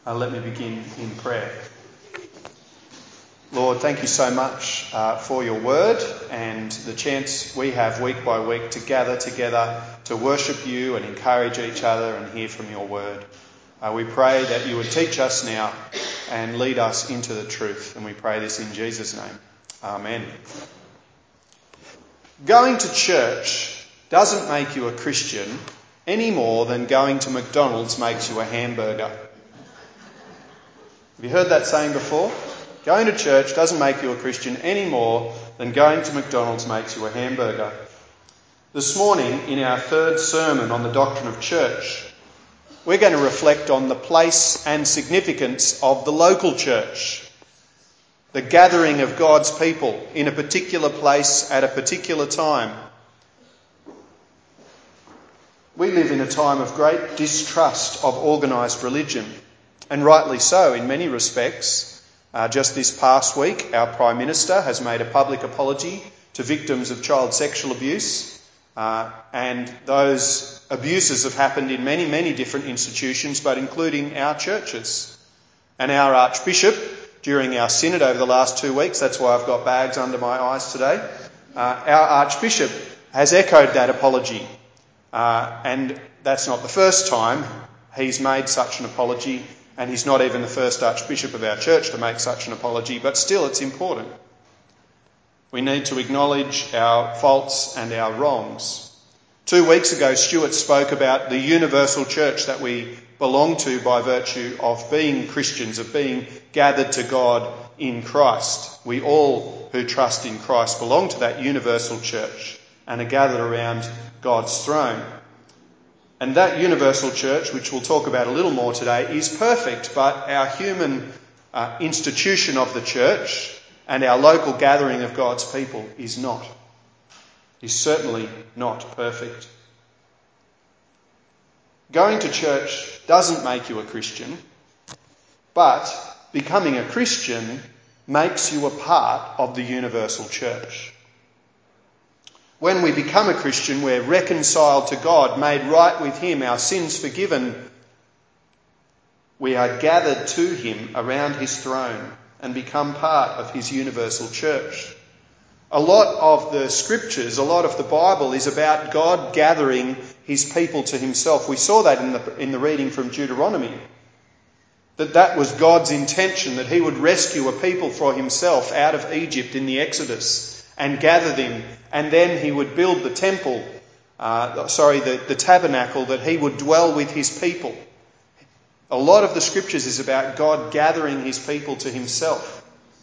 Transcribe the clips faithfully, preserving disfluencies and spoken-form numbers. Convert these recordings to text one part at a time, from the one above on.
Uh, let me begin in prayer. Lord, thank you so much uh, for your word and the chance we have week by week to gather together to worship you and encourage each other and hear from your word. Uh, we pray that you would teach us now and lead us into the truth. And we pray this in Jesus' name. Amen. Going to church doesn't make you a Christian any more than going to McDonald's makes you a hamburger. Have you heard that saying before? Going to church doesn't make you a Christian any more than going to McDonald's makes you a hamburger. This morning, in our third sermon on the doctrine of church, we're going to reflect on the place and significance of the local church, the gathering of God's people in a particular place at a particular time. We live in a time of great distrust of organised religion, and rightly so in many respects. Uh, just this past week, our Prime Minister has made a public apology to victims of child sexual abuse, uh, and those abuses have happened in many, many different institutions, but including our churches. And our Archbishop, during our synod over the last two weeks, that's why I've got bags under my eyes today, uh, our Archbishop has echoed that apology. Uh, and that's not the first time he's made such an apology, and he's not even the first Archbishop of our church to make such an apology, but still it's important. We need to acknowledge our faults and our wrongs. Two weeks ago, Stuart spoke about the universal church that we belong to by virtue of being Christians, of being gathered to God in Christ. We all who trust in Christ belong to that universal church and are gathered around God's throne. And that universal church, which we'll talk about a little more today, is perfect, but our human uh, institution of the church and our local gathering of God's people is not. Is certainly not perfect. Going to church doesn't make you a Christian, but becoming a Christian makes you a part of the universal church. When we become a Christian, we're reconciled to God, made right with him, our sins forgiven. We are gathered to him around his throne and become part of his universal church. A lot of the scriptures, a lot of the Bible is about God gathering his people to himself. We saw that in the, in the reading from Deuteronomy. That that was God's intention, that he would rescue a people for himself out of Egypt in the Exodus and gather them, and then he would build the temple, uh, sorry, the, the tabernacle, that he would dwell with his people. A lot of the scriptures is about God gathering his people to himself.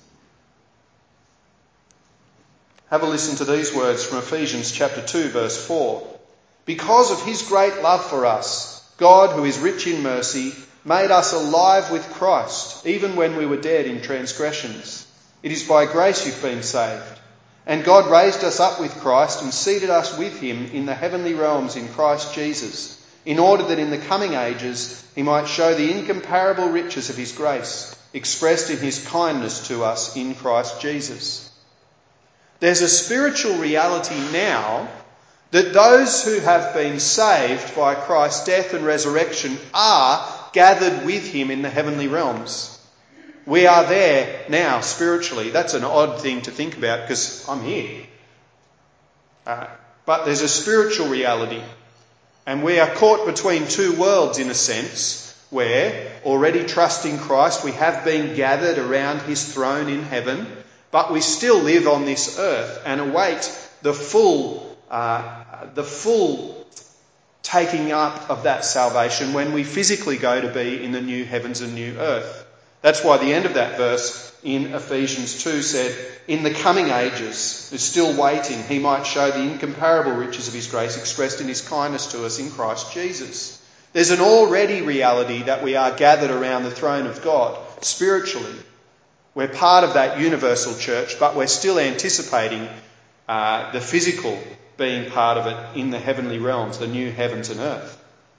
Have a listen to these words from Ephesians chapter two, verse four. Because of his great love for us, God, who is rich in mercy, made us alive with Christ, even when we were dead in transgressions. It is by grace you've been saved. And God raised us up with Christ and seated us with him in the heavenly realms in Christ Jesus, in order that in the coming ages he might show the incomparable riches of his grace, expressed in his kindness to us in Christ Jesus. There's a spiritual reality now that those who have been saved by Christ's death and resurrection are gathered with him in the heavenly realms. We are there now spiritually. That's an odd thing to think about because I'm here. Uh, but there's a spiritual reality. And we are caught between two worlds in a sense, where already trusting Christ, we have been gathered around his throne in heaven, but we still live on this earth and await the full, uh, the full taking up of that salvation when we physically go to be in the new heavens and new earth. That's why the end of that verse in Ephesians two said, in the coming ages, is still waiting, he might show the incomparable riches of his grace expressed in his kindness to us in Christ Jesus. There's an already reality that we are gathered around the throne of God spiritually. We're part of that universal church, but we're still anticipating uh, the physical being part of it in the heavenly realms, the new heavens and earth.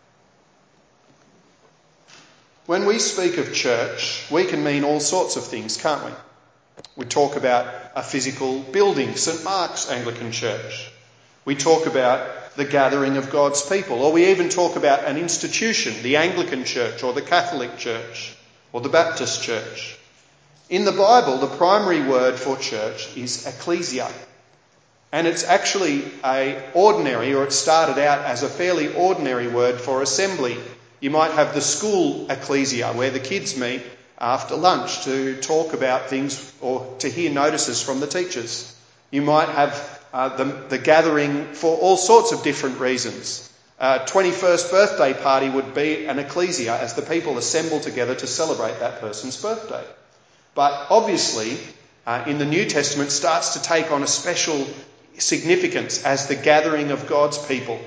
When we speak of church, we can mean all sorts of things, can't we? We talk about a physical building, St Mark's Anglican Church. We talk about the gathering of God's people, or we even talk about an institution, the Anglican Church or the Catholic Church. or the Baptist church. In the Bible, the primary word for church is ecclesia. And it's actually a ordinary, or it started out as a fairly ordinary word for assembly. You might have the school ecclesia, where the kids meet after lunch to talk about things or to hear notices from the teachers. You might have uh, the, the gathering for all sorts of different reasons. Uh, twenty-first birthday party would be an ecclesia as the people assemble together to celebrate that person's birthday. But obviously, uh, in the New Testament, starts to take on a special significance as the gathering of God's people.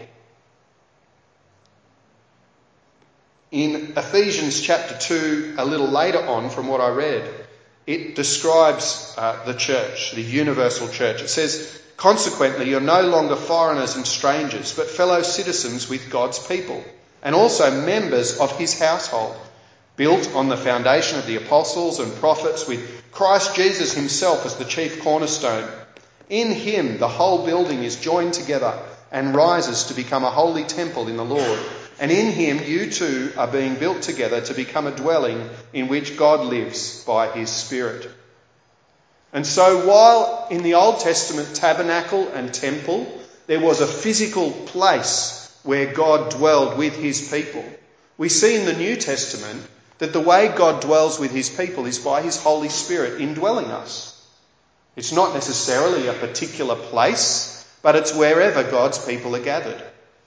In Ephesians chapter two, a little later on from what I read, it describes uh, the church, the universal church. It says, consequently, you're no longer foreigners and strangers, but fellow citizens with God's people, and also members of his household, built on the foundation of the apostles and prophets, with Christ Jesus himself as the chief cornerstone. In him, the whole building is joined together and rises to become a holy temple in the Lord. And in him, you too are being built together to become a dwelling in which God lives by his Spirit. And so while in the Old Testament tabernacle and temple, there was a physical place where God dwelled with his people, we see in the New Testament that the way God dwells with his people is by his Holy Spirit indwelling us. It's not necessarily a particular place, but it's wherever God's people are gathered.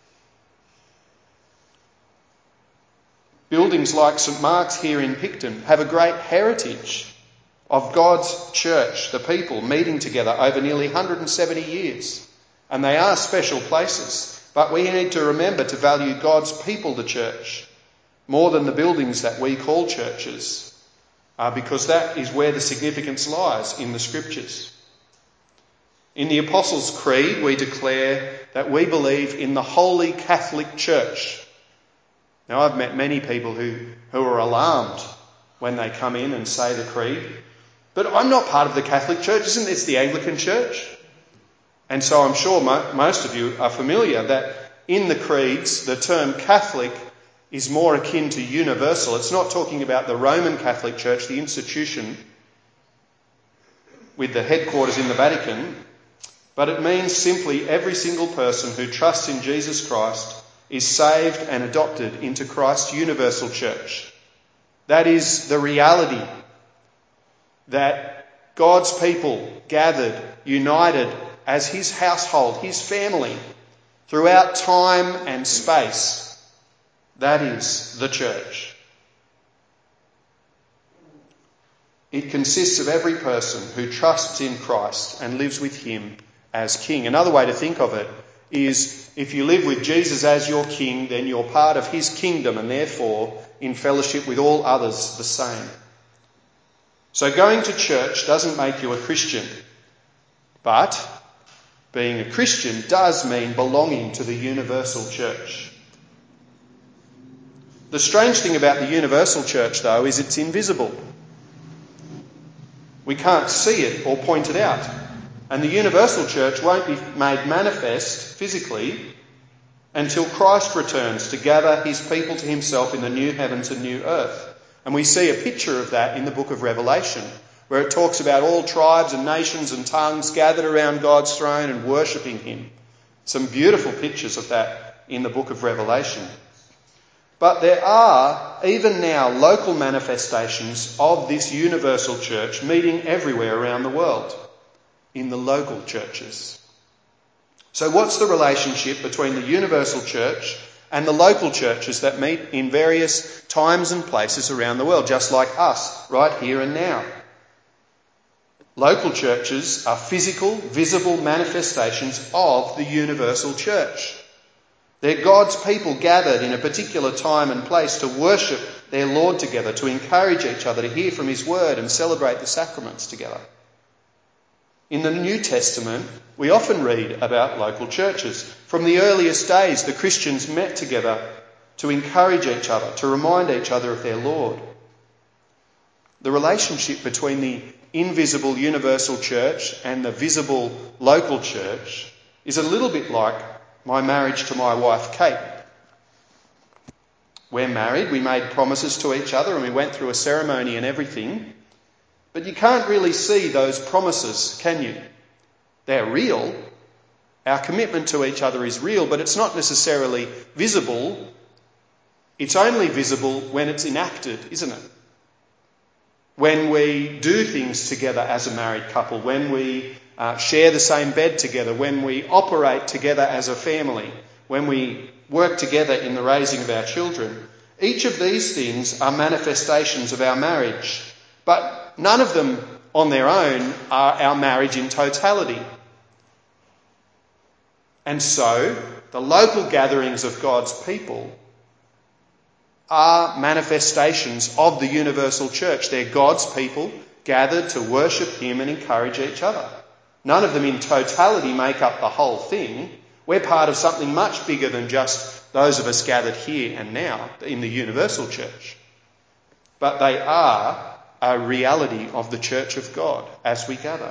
Buildings like St Mark's here in Picton have a great heritage of God's church, the people meeting together over nearly one hundred seventy years. And they are special places. But we need to remember to value God's people, the church, more than the buildings that we call churches, uh, because that is where the significance lies in the Scriptures. In the Apostles' Creed, we declare that we believe in the Holy Catholic Church. Now, I've met many people who, who are alarmed when they come in and say the creed, but I'm not part of the Catholic Church, isn't it? It's the Anglican Church. And so I'm sure mo- most of you are familiar that in the creeds, the term Catholic is more akin to universal. It's not talking about the Roman Catholic Church, the institution with the headquarters in the Vatican, but it means simply every single person who trusts in Jesus Christ is saved and adopted into Christ's universal church. That is the reality that God's people gathered, united as his household, his family, throughout time and space. That is the church. It consists of every person who trusts in Christ and lives with him as king. Another way to think of it is if you live with Jesus as your king, then you're part of his kingdom and therefore in fellowship with all others the same. So going to church doesn't make you a Christian, but being a Christian does mean belonging to the universal church. The strange thing about the universal church, though, is it's invisible. We can't see it or point it out. And the universal church won't be made manifest physically until Christ returns to gather his people to himself in the new heavens and new earth. And we see a picture of that in the book of Revelation, where it talks about all tribes and nations and tongues gathered around God's throne and worshipping him. Some beautiful pictures of that in the book of Revelation. But there are, even now, local manifestations of this universal church meeting everywhere around the world, in the local churches. So what's the relationship between the universal church and the local churches that meet in various times and places around the world, just like us, right here and now? Local churches are physical, visible manifestations of the universal church. They're God's people gathered in a particular time and place to worship their Lord together, to encourage each other, to hear from his word and celebrate the sacraments together. In the New Testament, we often read about local churches. From the earliest days, the Christians met together to encourage each other, to remind each other of their Lord. The relationship between the invisible universal church and the visible local church is a little bit like my marriage to my wife, Kate. we're married, we made promises to each other and we went through a ceremony and everything. But you can't really see those promises, can you? They're real. Our commitment to each other is real, but it's not necessarily visible. It's only visible when it's enacted, isn't it? When we do things together as a married couple, when we uh, share the same bed together, when we operate together as a family, when we work together in the raising of our children. Each of these things are manifestations of our marriage, but none of them on their own are our marriage in totality. And so, the local gatherings of God's people are manifestations of the universal church. They're God's people gathered to worship him and encourage each other. None of them in totality make up the whole thing. We're part of something much bigger than just those of us gathered here and now in the universal church. But they are a reality of the church of God as we gather.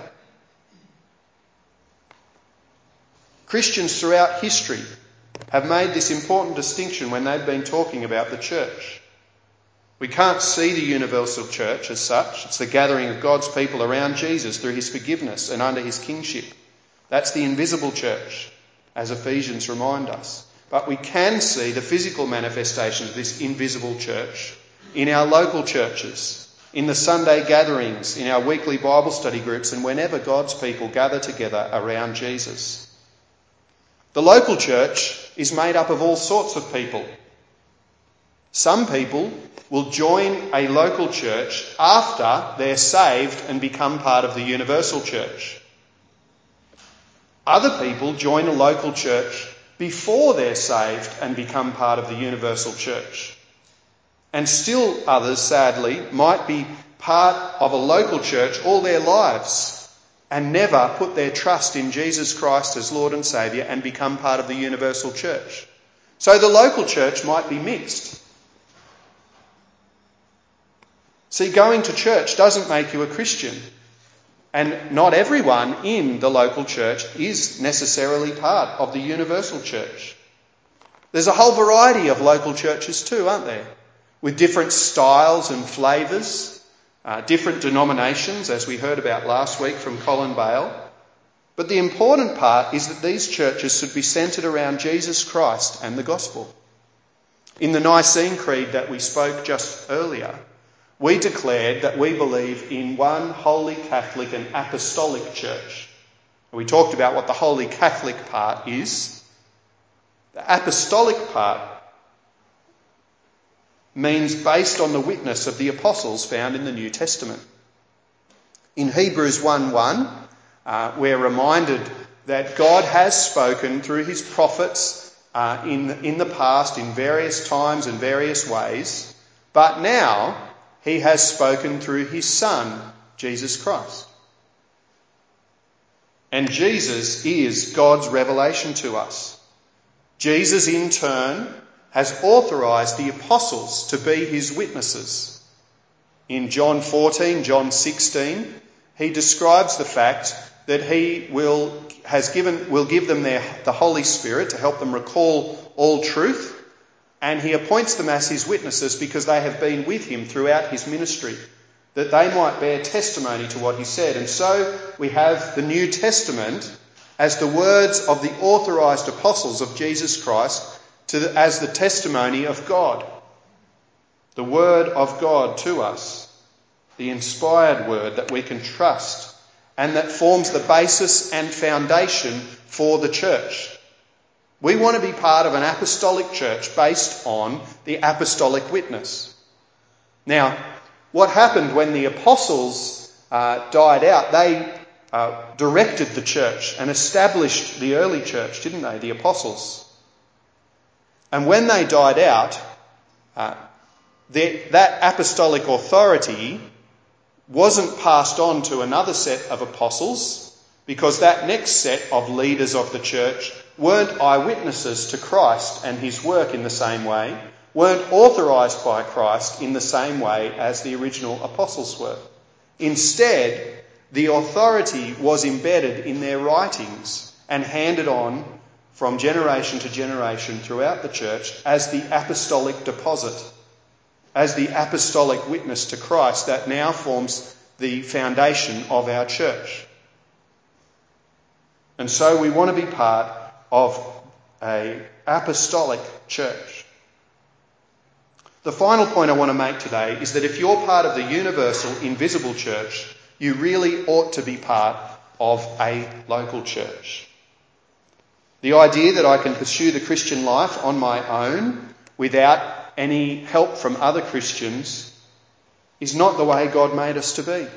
Christians throughout history have made this important distinction when they've been talking about the church. We can't see the universal church as such. It's the gathering of God's people around Jesus through his forgiveness and under his kingship. That's the invisible church, as Ephesians remind us. But we can see the physical manifestation of this invisible church in our local churches, in the Sunday gatherings, in our weekly Bible study groups, and whenever God's people gather together around Jesus. The local church is made up of all sorts of people. Some people will join a local church after they're saved and become part of the universal church. Other people join a local church before they're saved and become part of the universal church. And still others, sadly, might be part of a local church all their lives and never put their trust in Jesus Christ as Lord and Saviour and become part of the universal church. So the local church might be mixed. See, going to church doesn't make you a Christian. And not everyone in the local church is necessarily part of the universal church. There's a whole variety of local churches too, aren't there? With different styles and flavours. Uh, different denominations, as we heard about last week from Colin Bale. But the important part is that these churches should be centred around Jesus Christ and the gospel. In the Nicene Creed that we spoke just earlier, we declared that we believe in one holy Catholic and apostolic church. We talked about what the holy Catholic part is. The apostolic part means based on the witness of the apostles found in the New Testament. In Hebrews one one, uh, we're reminded that God has spoken through his prophets uh, in, in the past in various times and various ways, but now he has spoken through his Son, Jesus Christ. And Jesus is God's revelation to us. Jesus in turn has authorised the apostles to be his witnesses. In John fourteen, John sixteen, he describes the fact that he will has given will give them their, the Holy Spirit to help them recall all truth, and he appoints them as his witnesses because they have been with him throughout his ministry, that they might bear testimony to what he said. And so we have the New Testament as the words of the authorised apostles of Jesus Christ To the, as the testimony of God, the word of God to us, the inspired word that we can trust and that forms the basis and foundation for the church. We want to be part of an apostolic church based on the apostolic witness. Now, what happened when the apostles uh, died out? They uh, directed the church and established the early church, didn't they, the apostles? And when they died out, uh, the, that apostolic authority wasn't passed on to another set of apostles, because that next set of leaders of the church weren't eyewitnesses to Christ and his work in the same way, weren't authorised by Christ in the same way as the original apostles were. Instead, the authority was embedded in their writings and handed on from generation to generation throughout the church as the apostolic deposit, as the apostolic witness to Christ that now forms the foundation of our church. And so we want to be part of an apostolic church. The final point I want to make today is that if you're part of the universal, invisible church, you really ought to be part of a local church. The idea that I can pursue the Christian life on my own without any help from other Christians is not the way God made us to be.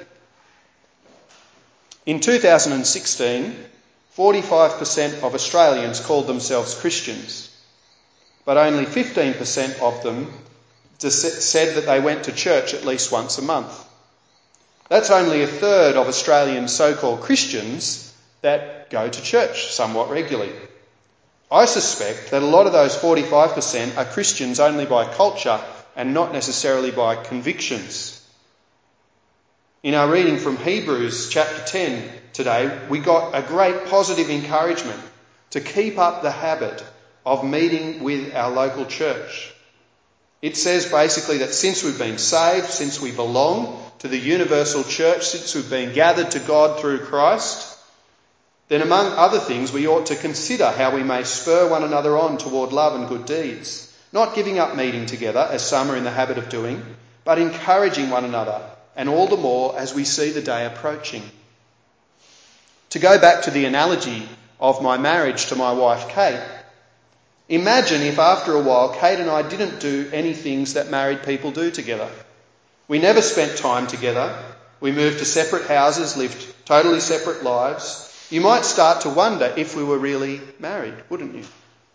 In two thousand sixteen, forty-five percent of Australians called themselves Christians, but only fifteen percent of them said that they went to church at least once a month. That's only a third of Australian so-called Christians that go to church somewhat regularly. I suspect that a lot of those forty-five percent are Christians only by culture and not necessarily by convictions. In our reading from Hebrews chapter ten today, we got a great positive encouragement to keep up the habit of meeting with our local church. It says basically that since we've been saved, since we belong to the universal church, since we've been gathered to God through Christ, then among other things we ought to consider how we may spur one another on toward love and good deeds, not giving up meeting together as some are in the habit of doing, but encouraging one another, and all the more as we see the day approaching. To go back to the analogy of my marriage to my wife Kate, imagine if after a while Kate and I didn't do any things that married people do together. We never spent time together. We moved to separate houses, lived totally separate lives. You might start to wonder if we were really married, wouldn't you?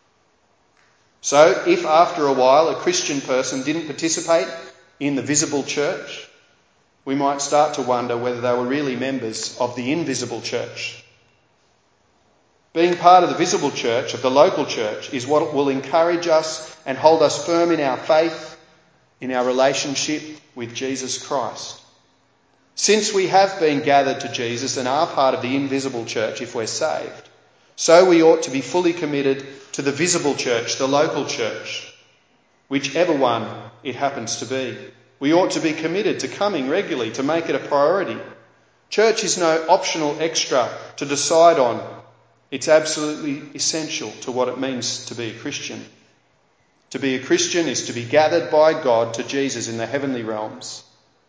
So if after a while a Christian person didn't participate in the visible church, we might start to wonder whether they were really members of the invisible church. Being part of the visible church, of the local church, is what will encourage us and hold us firm in our faith, in our relationship with Jesus Christ. Since we have been gathered to Jesus and are part of the invisible church if we're saved, so we ought to be fully committed to the visible church, the local church, whichever one it happens to be. We ought to be committed to coming regularly, to make it a priority. Church is no optional extra to decide on. It's absolutely essential to what it means to be a Christian. To be a Christian is to be gathered by God to Jesus in the heavenly realms.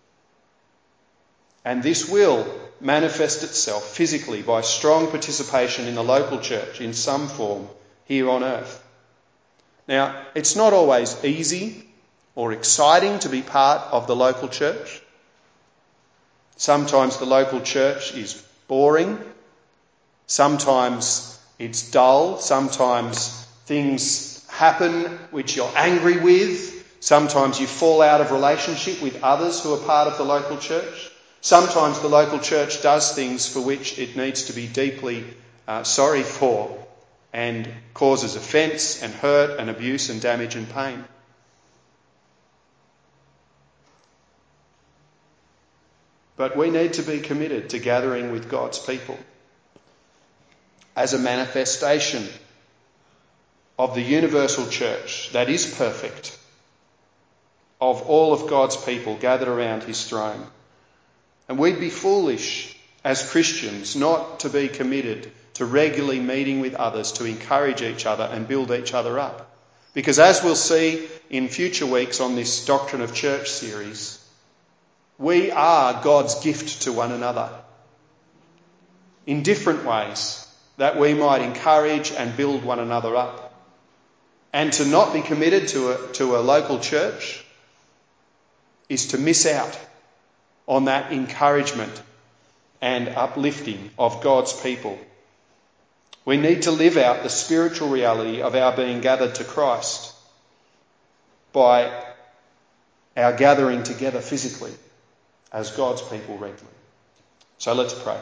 And this will manifest itself physically by strong participation in the local church in some form here on earth. Now, it's not always easy or exciting to be part of the local church. Sometimes the local church is boring. Sometimes it's dull. Sometimes things happen which you're angry with. Sometimes you fall out of relationship with others who are part of the local church. Sometimes the local church does things for which it needs to be deeply uh, sorry for and causes offence and hurt and abuse and damage and pain. But we need to be committed to gathering with God's people as a manifestation of the universal church that is perfect, of all of God's people gathered around his throne. And we'd be foolish as Christians not to be committed to regularly meeting with others to encourage each other and build each other up. Because as we'll see in future weeks on this Doctrine of Church series, we are God's gift to one another in different ways that we might encourage and build one another up. And to not be committed to a, to a local church is to miss out on that encouragement and uplifting of God's people. We need to live out the spiritual reality of our being gathered to Christ by our gathering together physically as God's people regularly. So let's pray.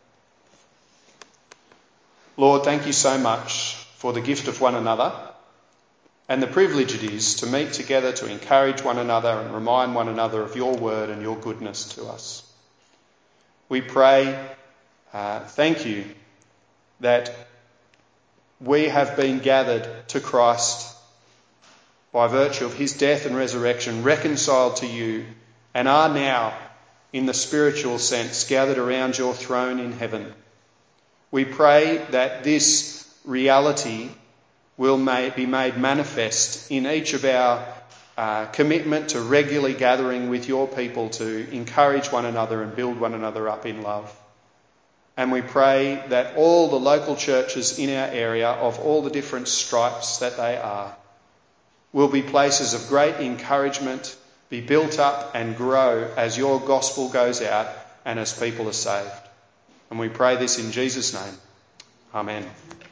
Lord, thank you so much for the gift of one another and the privilege it is to meet together to encourage one another and remind one another of your word and your goodness to us. We pray, uh, thank you, that we have been gathered to Christ by virtue of his death and resurrection, reconciled to you, and are now, in the spiritual sense, gathered around your throne in heaven. We pray that this reality will be made manifest in each of our uh, commitment to regularly gathering with your people to encourage one another and build one another up in love. And we pray that all the local churches in our area, of all the different stripes that they are, will be places of great encouragement, be built up and grow as your gospel goes out and as people are saved. And we pray this in Jesus' name. Amen.